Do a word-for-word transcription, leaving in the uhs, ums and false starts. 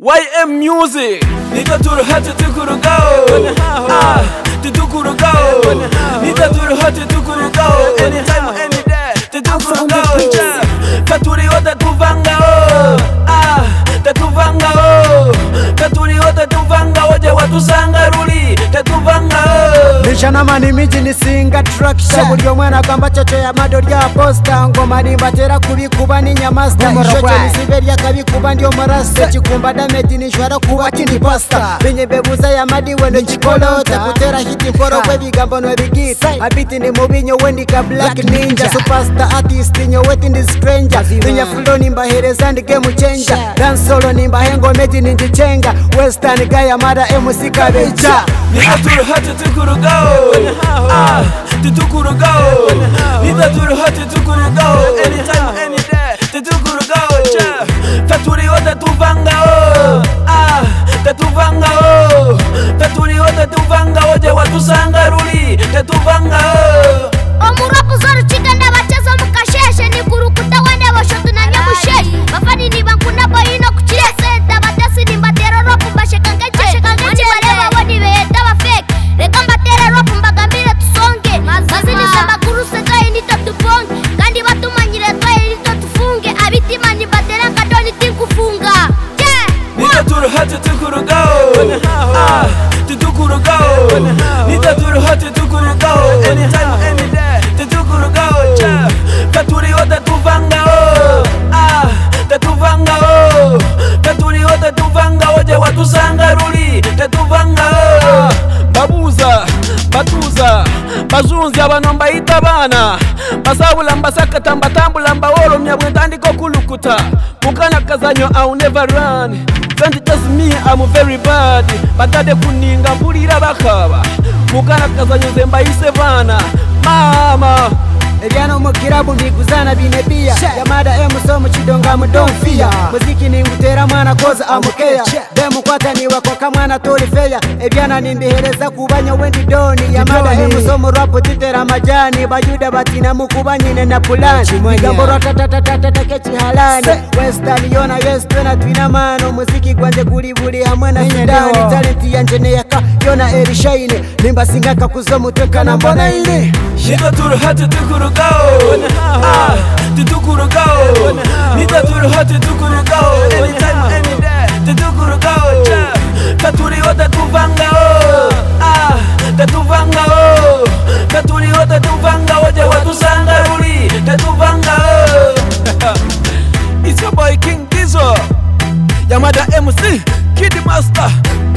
Y M Music Nitatur hati tukuru go Ah, titukuru go Nitatur hati tukuru go Anytime, any day Titukuru go Katuri oda tuvanga o Ah, tatuvanga o Katuri oda tuvanga Waje watu sanga ruli Tatuvanga o Nishana mani miji nisinga traction Bulyo mwana kamba chocho ya madori ya posta Ngoma nimbatera kubikuba ni nyamasta Ishoche nisiberia kabikuba ndio marasta Chikumba damage nishwara kuba chini pasta Binye bebuza ya madi wendo chikolota Kutera hiti mporo kwe bigambo nwe bigita Abiti ni mubinyo wendi ka black ninja Superstar artist nyo weti ndi stranger Binye fulo nimba hereza ndi game changer Dance solo nimba hengo meji ninji chenga Western gaya mada M C kabeja Nitatur hati tukuru go Ah, titukuru go Nitatur hati tukuru go Anytime, any day Titukuru go Taturi oda tuvanga o Ah, tatuvanga o Taturi oda tuvanga Waje watu sanga ruli Tatuvanga o Omurapu zoro chiga ndabacheza mukasheshe Nikurukuta wende washotu na nyamusheshi Mafani ni bankuna boyino kuchile senta Batasi ni mbatero ropu bashekangeche Mani walewa wadi weheta wa fake Reka mbatere ropu mbagambire tusonge Mazini samba guru seka inito tuponge Kandi watu manyire toa inito tufunge Abiti mani mbatera kadoni tinkufunga Nitatur hati tukuru go Ah, titukuru go Nitatur hati tukuru go Anytime, any day Titukuru go Katuri oda tuvanga o Ah, tatuvanga o Katuri oda tuvanga Waje watu sanga ruli Tatuvanga o Babuza, batuza Bazunzi abano mbayita bana Basabula mbasakata mbatambula mbawolo Mnyabwentandiko kulukuta Mukana kazanyo I'll never run Don't just me, I'm very bad Batade kuninga mbulira bakaba Mukana kazanyo zemba isevana Mama Eliano mukirabu mbiguzana binebia Yamada emu somu chidonga mudonfia Muziki ni ngutera mwana koza amukea Demu kwata ni wakoka mwana tori feya Ebiana nimbihereza kubanya wendi doni Yamada emu somu rapu titera majani Bajuda batina mukubanyine na pulani Migambo ratatatatata kechi halani Western yona yes twena twina mano Muziki gwanje kulibuli hamwe na hindani Talenti ya njene yaka yona eri shaine Nimba singaka kuzomu tweka na mbona ili Nitatur hati tukuru go Ah, titukuru go Nitatur hati tukuru go Anytime, any day Titukuru go Katuri oda tuvanga o Ah, tatuvanga o Katuri oda tuvanga Waje watu sanga ruli Tatuvanga o It's your boy King Dizo Yamada M C Kid Master